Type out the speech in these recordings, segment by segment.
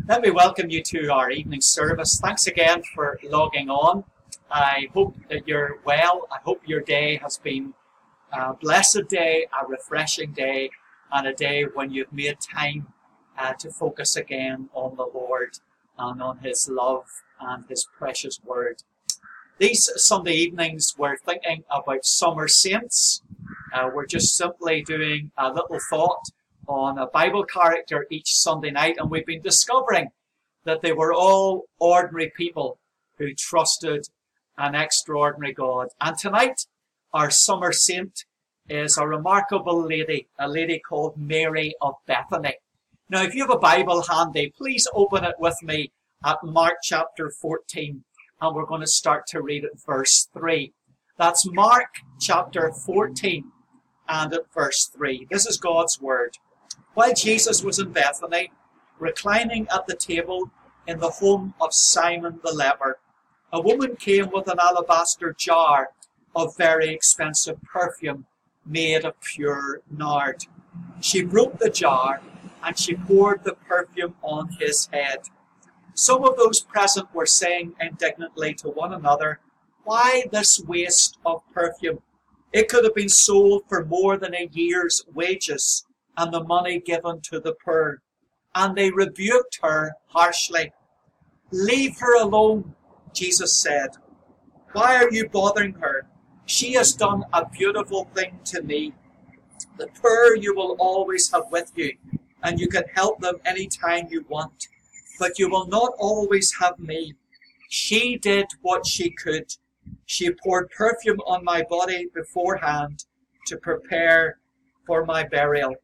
Let me welcome you to our evening service. Thanks again for logging on. I hope that you're well. I hope your day has been a blessed day, a refreshing day, and a day when you've made time to focus again on the Lord and on His love and His precious word. These Sunday evenings, we're thinking about summer saints. We're just simply doing a little thought on a Bible character each Sunday night, and we've been discovering that they were all ordinary people who trusted an extraordinary God. And tonight, our summer saint is a remarkable lady, a lady called Mary of Bethany. Now, if you have a Bible handy, please open it with me at Mark chapter 14, and we're going to start to read at verse 3. That's Mark chapter 14 and at verse 3. This is God's word. While Jesus was in Bethany, reclining at the table in the home of Simon the leper, a woman came with an alabaster jar of very expensive perfume made of pure nard. She broke the jar and she poured the perfume on his head. Some of those present were saying indignantly to one another, "Why this waste of perfume? It could have been sold for more than a year's wages and the money given to the poor." And they rebuked her harshly. "Leave her alone," Jesus said. "Why are you bothering her? She has done a beautiful thing to me. The poor you will always have with you, and you can help them any time you want. But you will not always have me. She did what she could. She poured perfume on my body beforehand to prepare for my burial.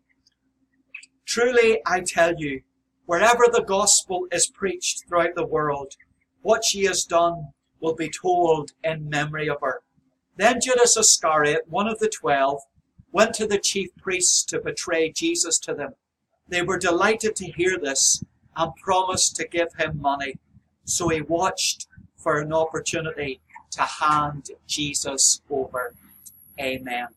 Truly, I tell you, wherever the gospel is preached throughout the world, what she has done will be told in memory of her." Then Judas Iscariot, one of the 12, went to the chief priests to betray Jesus to them. They were delighted to hear this and promised to give him money. So he watched for an opportunity to hand Jesus over. Amen.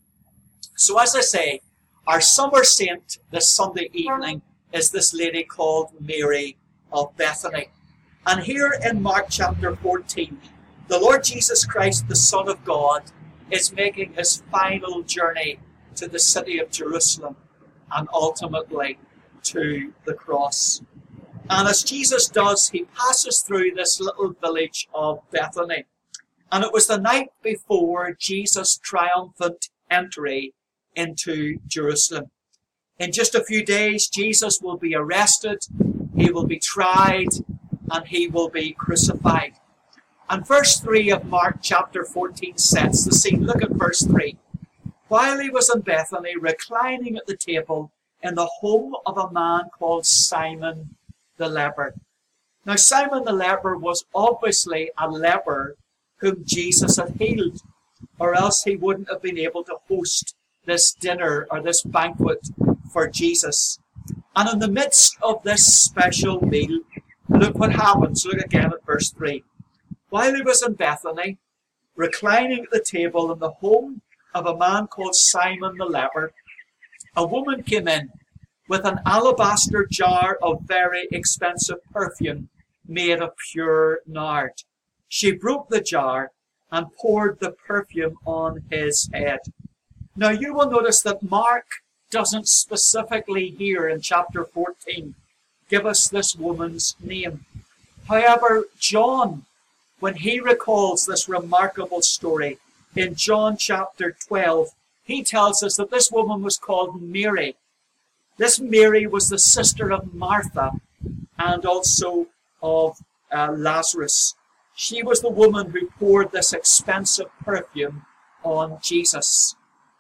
So as I say, our summer saint this Sunday evening is this lady called Mary of Bethany. And here in Mark chapter 14, the Lord Jesus Christ, the Son of God, is making his final journey to the city of Jerusalem and ultimately to the cross. And as Jesus does, he passes through this little village of Bethany. And it was the night before Jesus' triumphant entry into Jerusalem. In just a few days, Jesus will be arrested, he will be tried, and he will be crucified. And verse 3 of Mark chapter 14 sets the scene. Look at verse 3. While he was in Bethany, reclining at the table in the home of a man called Simon the leper. Now, Simon the leper was obviously a leper whom Jesus had healed, or else he wouldn't have been able to host this dinner or this banquet for Jesus. And in the midst of this special meal, look what happens. Look again at verse 3. While he was in Bethany, reclining at the table in the home of a man called Simon the leper, a woman came in with an alabaster jar of very expensive perfume made of pure nard. She broke the jar and poured the perfume on his head. Now you will notice that Mark doesn't specifically here in chapter 14 give us this woman's name. However, John, when he recalls this remarkable story in John chapter 12, he tells us that this woman was called Mary. This Mary was the sister of Martha and also of Lazarus. She was the woman who poured this expensive perfume on Jesus.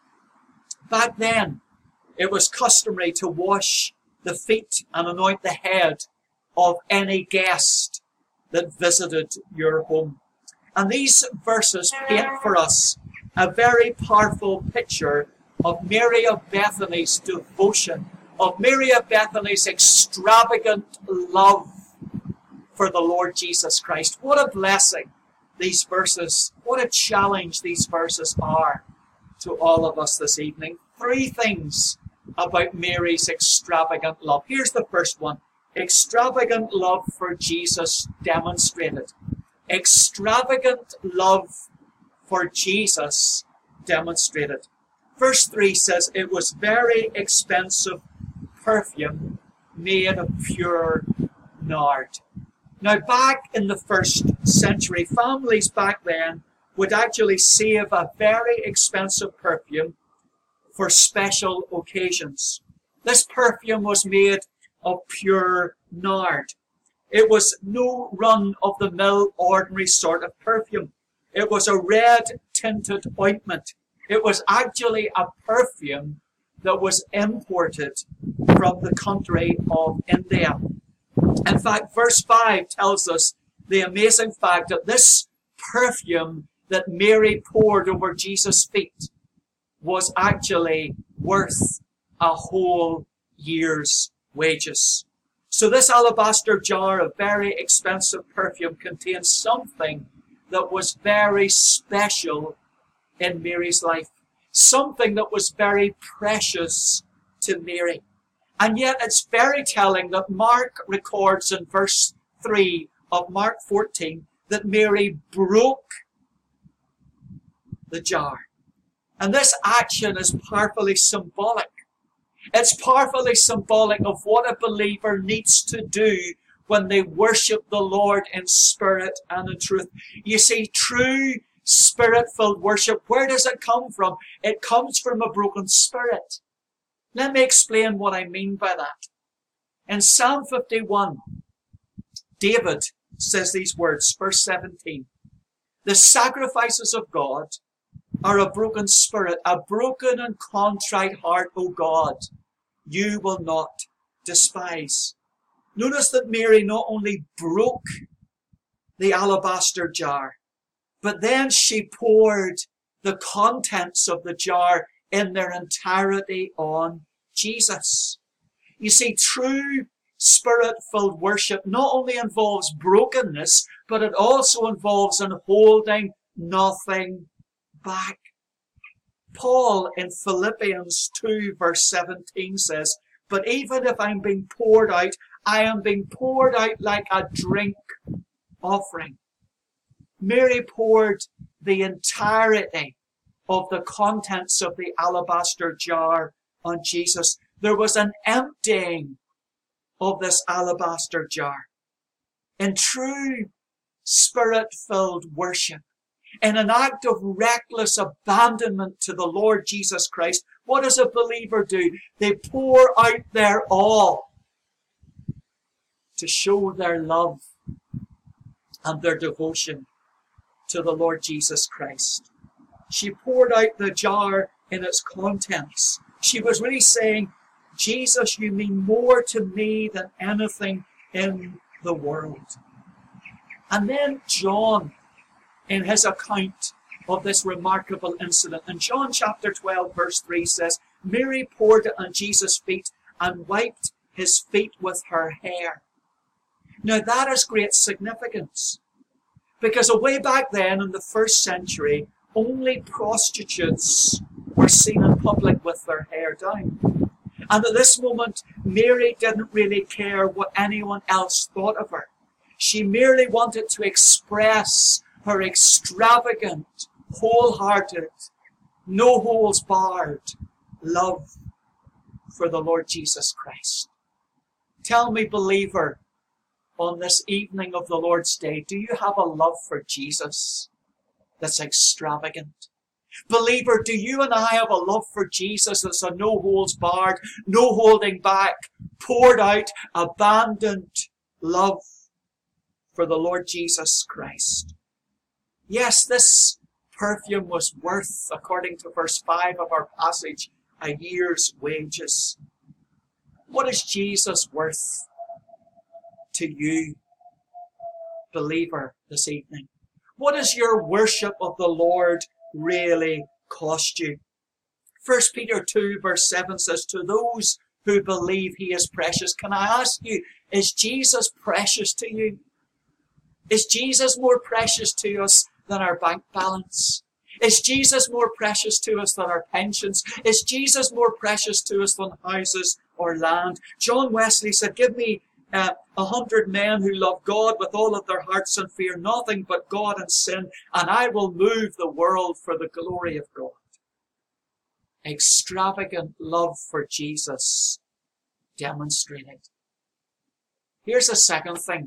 Back then, it was customary to wash the feet and anoint the head of any guest that visited your home. And these verses paint for us a very powerful picture of Mary of Bethany's devotion, of Mary of Bethany's extravagant love for the Lord Jesus Christ. What a blessing these verses, what a challenge these verses are to all of us this evening. Three things about Mary's extravagant love. Here's the first one. Extravagant love for Jesus demonstrated. Extravagant love for Jesus demonstrated. Verse 3 says, it was very expensive perfume made of pure nard. Now, back in the 1st century, families back then would actually save a very expensive perfume for special occasions. This perfume was made of pure nard. It was no run-of-the-mill ordinary sort of perfume. It was a red-tinted ointment. It was actually a perfume that was imported from the country of India. In fact, verse 5 tells us the amazing fact that this perfume that Mary poured over Jesus' feet was actually worth a whole year's wages. So this alabaster jar of very expensive perfume contains something that was very special in Mary's life. Something that was very precious to Mary. And yet it's very telling that Mark records in verse 3 of Mark 14 that Mary broke the jar. And this action is powerfully symbolic. It's powerfully symbolic of what a believer needs to do when they worship the Lord in spirit and in truth. You see, true spirit-filled worship, where does it come from? It comes from a broken spirit. Let me explain what I mean by that. In Psalm 51, David says these words, verse 17. The sacrifices of God are a broken spirit, a broken and contrite heart, O God, you will not despise. Notice that Mary not only broke the alabaster jar, but then she poured the contents of the jar in their entirety on Jesus. You see, true spirit-filled worship not only involves brokenness, but it also involves in holding nothing back. Paul in Philippians 2 verse 17 says, but even if I'm being poured out, I am being poured out like a drink offering. Mary poured the entirety of the contents of the alabaster jar on Jesus. There was an emptying of this alabaster jar. In true spirit-filled worship, in an act of reckless abandonment to the Lord Jesus Christ, what does a believer do? They pour out their all to show their love and their devotion to the Lord Jesus Christ. She poured out the jar in its contents. She was really saying, Jesus, you mean more to me than anything in the world. And then John, in his account of this remarkable incident, in John chapter 12 verse 3 says, Mary poured it on Jesus' feet and wiped his feet with her hair. Now that is great significance, because way back then in the 1st century, only prostitutes were seen in public with their hair down. And at this moment, Mary didn't really care what anyone else thought of her. She merely wanted to express her extravagant, wholehearted, no holes barred love for the Lord Jesus Christ. Tell me, believer, on this evening of the Lord's Day, do you have a love for Jesus that's extravagant? Believer, do you and I have a love for Jesus that's a no holes barred, no holding back, poured out, abandoned love for the Lord Jesus Christ? Yes, this perfume was worth, according to verse 5 of our passage, a year's wages. What is Jesus worth to you, believer, this evening? What does your worship of the Lord really cost you? 1 Peter 2 verse 7 says, to those who believe he is precious. Can I ask you, is Jesus precious to you? Is Jesus more precious to us than our bank balance? Is Jesus more precious to us than our pensions? Is Jesus more precious to us than houses or land? John Wesley said, give me 100 men who love God with all of their hearts and fear nothing but God and sin, and I will move the world for the glory of God. Extravagant love for Jesus demonstrated. Here's a second thing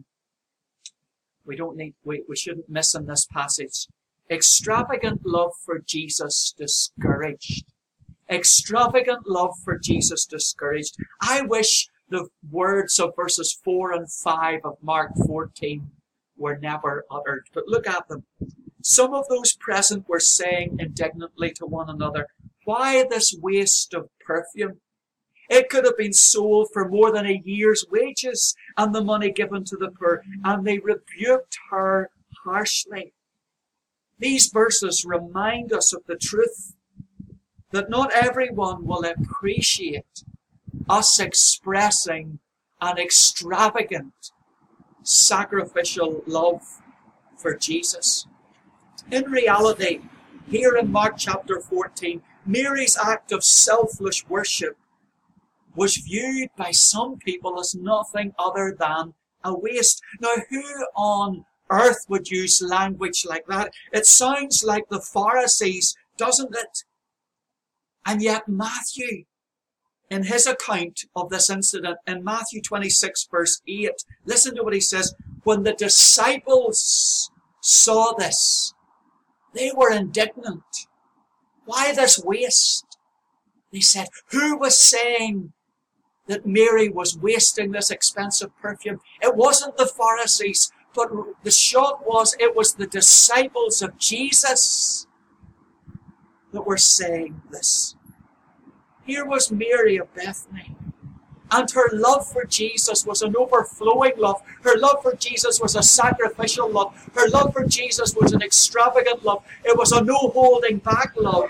we shouldn't miss in this passage. Extravagant love for Jesus discouraged. Extravagant love for Jesus discouraged. I wish the words of verses 4 and 5 of Mark 14 were never uttered. But look at them. Some of those present were saying indignantly to one another, "Why this waste of perfume? It could have been sold for more than a year's wages and the money given to the poor." And they rebuked her harshly. These verses remind us of the truth that not everyone will appreciate us expressing an extravagant, sacrificial love for Jesus. In reality, here in Mark chapter 14, Mary's act of selfless worship was viewed by some people as nothing other than a waste. Now, who on earth would use language like that? It sounds like the Pharisees, doesn't it? And yet Matthew, in his account of this incident, in Matthew 26 verse 8, listen to what he says. When the disciples saw this, they were indignant. Why this waste? They said, who was saying that Mary was wasting this expensive perfume? It wasn't the Pharisees, but the shock was it was the disciples of Jesus that were saying this. Here was Mary of Bethany, and her love for Jesus was an overflowing love. Her love for Jesus was a sacrificial love. Her love for Jesus was an extravagant love. It was a no-holding-back love.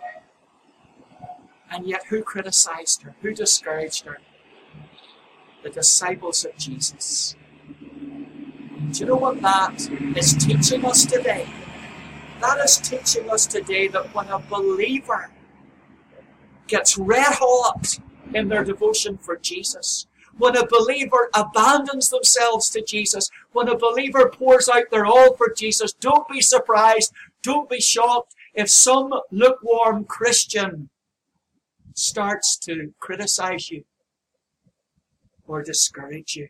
And yet who criticized her? Who discouraged her? The disciples of Jesus. Do you know what that is teaching us today? That is teaching us today that when a believer gets red hot in their devotion for Jesus, when a believer abandons themselves to Jesus, when a believer pours out their all for Jesus, don't be surprised, don't be shocked if some lukewarm Christian starts to criticize you or discourage you.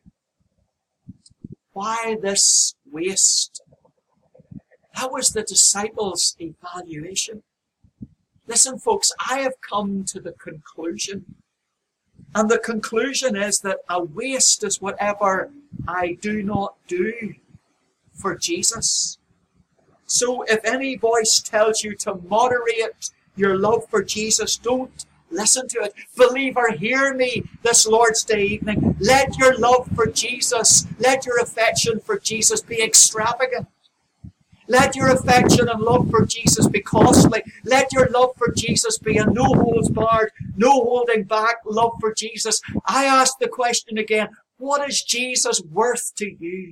Why this waste? That was the disciples' evaluation. Listen, folks, I have come to the conclusion, and the conclusion is that a waste is whatever I do not do for Jesus. So if any voice tells you to moderate your love for Jesus, don't listen to it. Believer, hear me this Lord's Day evening. Let your love for Jesus, let your affection for Jesus be extravagant. Let your affection and love for Jesus be costly. Let your love for Jesus be a no-holds-barred, no-holding-back love for Jesus. I ask the question again, what is Jesus worth to you?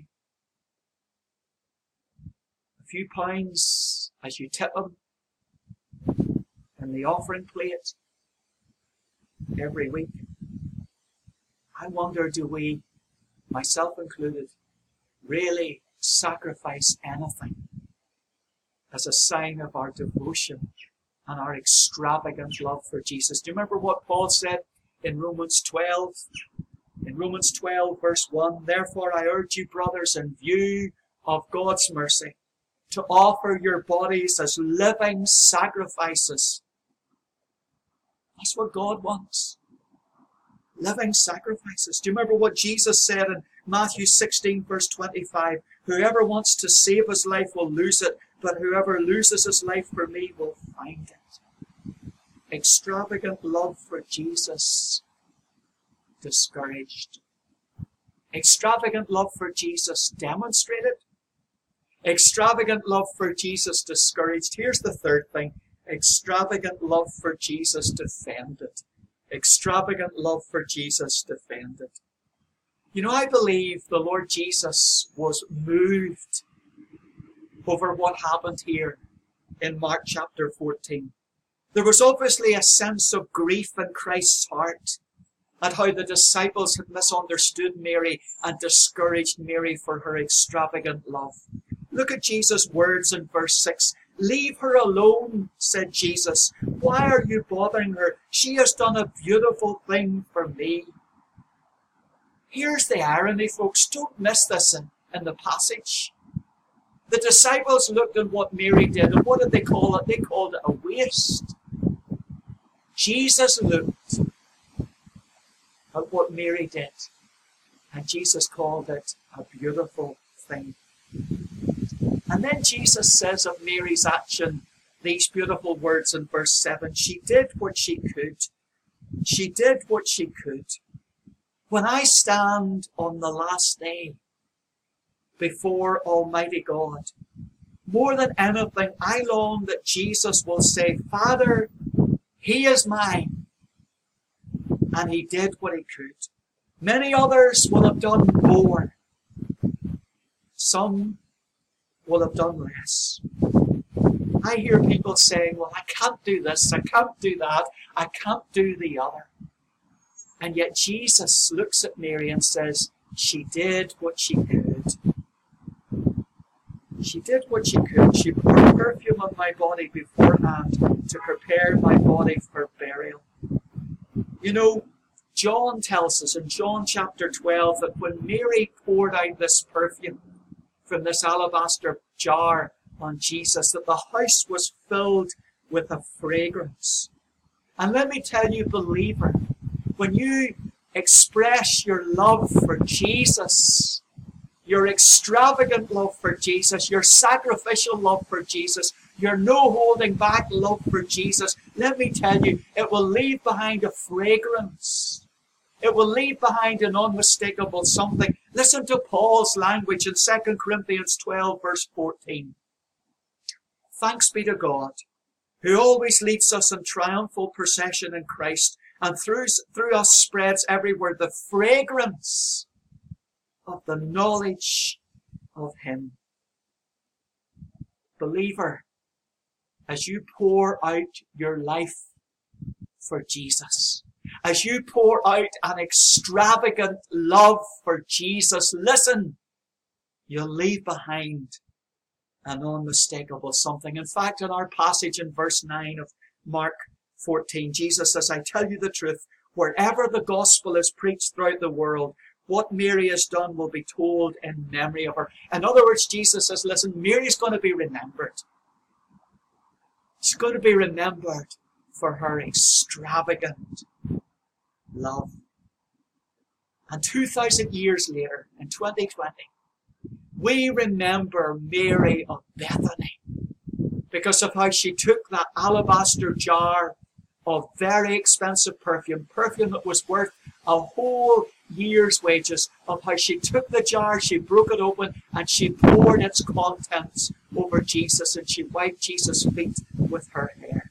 A few pounds as you tip him in the offering plate every week. I wonder, do we, myself included, really sacrifice anything as a sign of our devotion and our extravagant love for Jesus? Do you remember what Paul said in Romans 12? In Romans 12, verse 1, therefore I urge you, brothers, in view of God's mercy, to offer your bodies as living sacrifices. That's what God wants. Living sacrifices. Do you remember what Jesus said in Matthew 16, verse 25? Whoever wants to save his life will lose it, but whoever loses his life for me will find it. Extravagant love for Jesus discouraged. Extravagant love for Jesus demonstrated. Extravagant love for Jesus discouraged. Here's the third thing. Extravagant love for Jesus defended. Extravagant love for Jesus defended. You know, I believe the Lord Jesus was moved over what happened here in Mark chapter 14. There was obviously a sense of grief in Christ's heart at how the disciples had misunderstood Mary and discouraged Mary for her extravagant love. Look at Jesus' words in verse 6. "Leave her alone," said Jesus. "Why are you bothering her? She has done a beautiful thing for me." Here's the irony, folks. Don't miss this in the passage. The disciples looked at what Mary did, and what did they call it? They called it a waste. Jesus looked at what Mary did, and Jesus called it a beautiful thing. And then Jesus says of Mary's action these beautiful words in verse 7. She did what she could. She did what she could. When I stand on the last day before Almighty God, more than anything, I long that Jesus will say, "Father, he is mine." And he did what he could. Many others will have done more. Some will have done less. I hear people saying, "Well, I can't do this, I can't do that, I can't do the other." And yet Jesus looks at Mary and says, she did what she could. She did what she could. She poured perfume on my body beforehand to prepare my body for burial. You know, John tells us in John chapter 12 that when Mary poured out this perfume from this alabaster jar on Jesus, that the house was filled with a fragrance. And let me tell you, believer, when you express your love for Jesus, your extravagant love for Jesus, your sacrificial love for Jesus, your no holding back love for Jesus, let me tell you, it will leave behind a fragrance. It will leave behind an unmistakable something. Listen to Paul's language in 2 Corinthians 12, verse 14. "Thanks be to God, who always leads us in triumphal procession in Christ, and through us spreads everywhere the fragrance of the knowledge of him." Believer, as you pour out your life for Jesus, as you pour out an extravagant love for Jesus, listen, you'll leave behind an unmistakable something. In fact, in our passage in verse 9 of Mark 14, Jesus says, "I tell you the truth, wherever the gospel is preached throughout the world, what Mary has done will be told in memory of her." In other words, Jesus says, listen, Mary's going to be remembered. She's going to be remembered for her extravagant love. And 2,000 years later, in 2020, we remember Mary of Bethany because of how she took that alabaster jar of very expensive perfume that was worth a whole year's wages, of how she took the jar, she broke it open, and she poured its contents over Jesus, and she wiped Jesus' feet with her hair.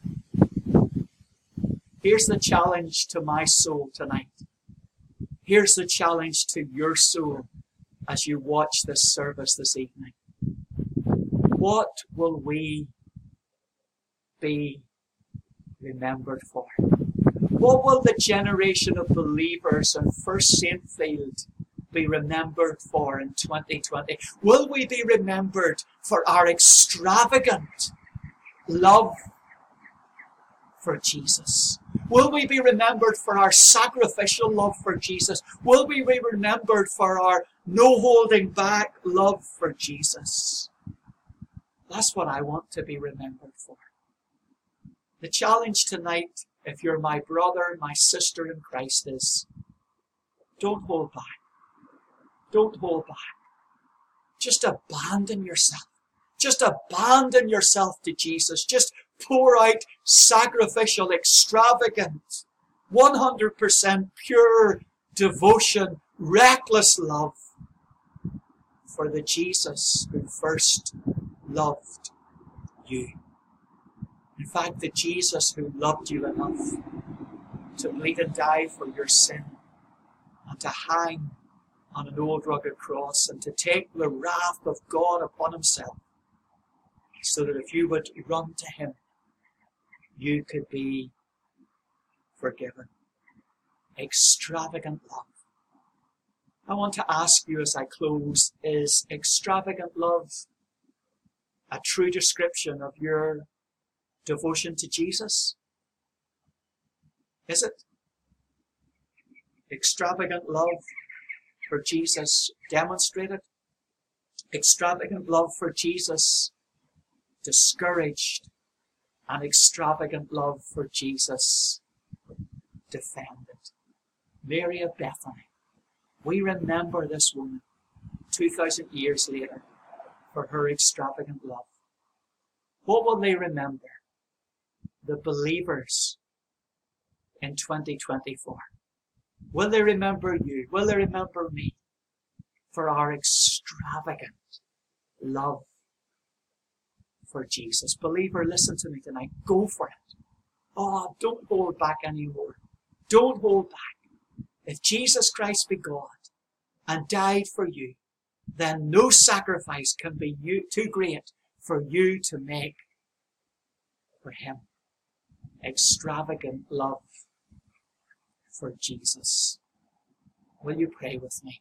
Here's the challenge to my soul tonight. Here's the challenge to your soul as you watch this service this evening. What will we be remembered for? What will the generation of believers in First Saintfield be remembered for in 2020? Will we be remembered for our extravagant love for Jesus? Will we be remembered for our sacrificial love for Jesus? Will we be remembered for our no holding back love for Jesus? That's what I want to be remembered for. The challenge tonight, if you're my brother, my sister in Christ, is don't hold back. Don't hold back. Just abandon yourself. Just abandon yourself to Jesus. Just pour out sacrificial, extravagant, 100% pure devotion, reckless love for the Jesus who first loved you. In fact, the Jesus who loved you enough to bleed and die for your sin and to hang on an old rugged cross and to take the wrath of God upon himself, so that if you would run to him, you could be forgiven. Extravagant love. I want to ask you as I close, is extravagant love a true description of your devotion to Jesus? Is it? Extravagant love for Jesus demonstrated? Extravagant love for Jesus discouraged? And extravagant love for Jesus defended? Mary of Bethany. We remember this woman 2,000 years later for her extravagant love. What will they remember? The believers in 2024. Will they remember you? Will they remember me for our extravagant love for Jesus? Believer, listen to me tonight. Go for it. Oh, don't hold back anymore. Don't hold back. If Jesus Christ be God and died for you, then no sacrifice can be too great for you to make for him. Extravagant love for Jesus. Will you pray with me?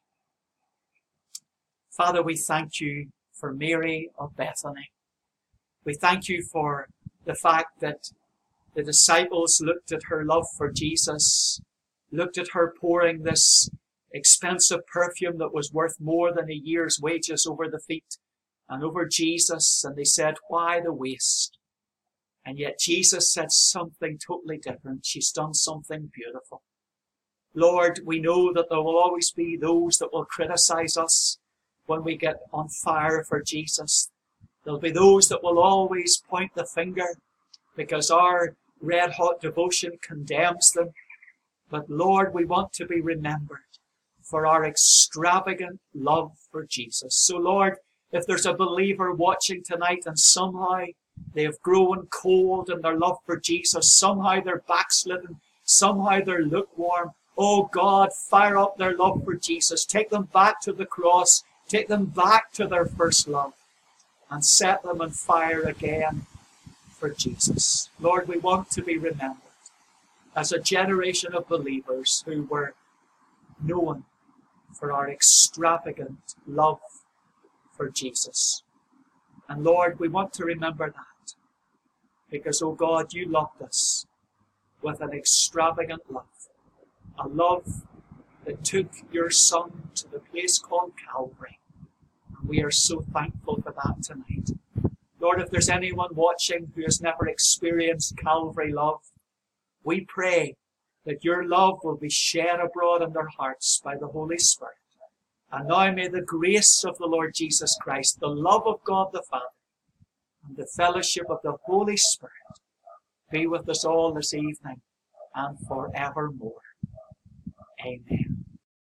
Father, we thank you for Mary of Bethany. We thank you for the fact that the disciples looked at her love for Jesus, looked at her pouring this expensive perfume that was worth more than a year's wages over the feet and over Jesus, and they said, why the waste? And yet Jesus said something totally different. She's done something beautiful. Lord, we know that there will always be those that will criticize us when we get on fire for Jesus. There'll be those that will always point the finger because our red-hot devotion condemns them. But Lord, we want to be remembered for our extravagant love for Jesus. So Lord, if there's a believer watching tonight and somehow they have grown cold in their love for Jesus, somehow they're backslidden, somehow they're lukewarm, oh God, fire up their love for Jesus. Take them back to the cross. Take them back to their first love and set them on fire again for Jesus. Lord, we want to be remembered as a generation of believers who were known for our extravagant love for Jesus. And Lord, we want to remember that because, oh God, you loved us with an extravagant love, a love that took your Son to the place called Calvary. And we are so thankful for that tonight. Lord, if there's anyone watching who has never experienced Calvary love, we pray that your love will be shed abroad in their hearts by the Holy Spirit. And now may the grace of the Lord Jesus Christ, the love of God the Father, and the fellowship of the Holy Spirit be with us all this evening and forevermore. Amen.